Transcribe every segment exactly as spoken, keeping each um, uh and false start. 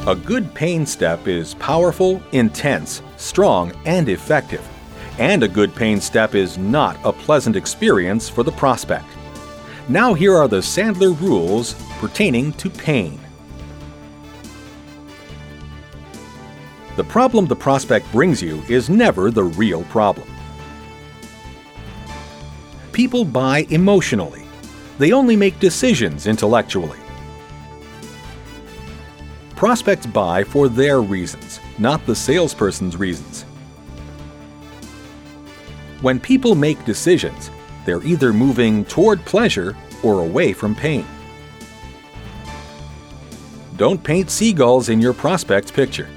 A good pain step is powerful, intense, strong, and effective. And a good pain step is not a pleasant experience for the prospect. Now here are the Sandler rules pertaining to pain. The problem the prospect brings you is never the real problem. People buy emotionally. They only make decisions intellectually. Prospects buy for their reasons, not the salesperson's reasons. When people make decisions, they're either moving toward pleasure or away from pain. Don't paint seagulls in your prospect's picture.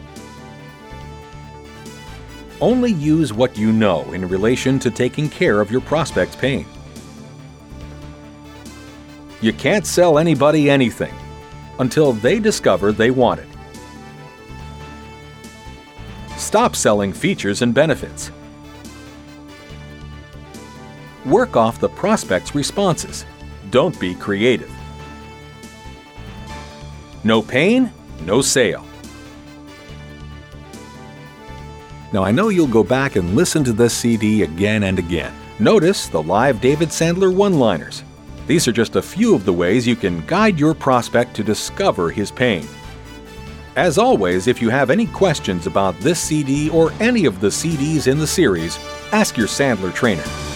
Only use what you know in relation to taking care of your prospect's pain. You can't sell anybody anything until they discover they want it. Stop selling features and benefits. Work off the prospect's responses. Don't be creative. No pain, no sale. Now I know you'll go back and listen to this C D again and again. Notice the live David Sandler one-liners. These are just a few of the ways you can guide your prospect to discover his pain. As always, if you have any questions about this C D or any of the C Ds in the series, ask your Sandler trainer.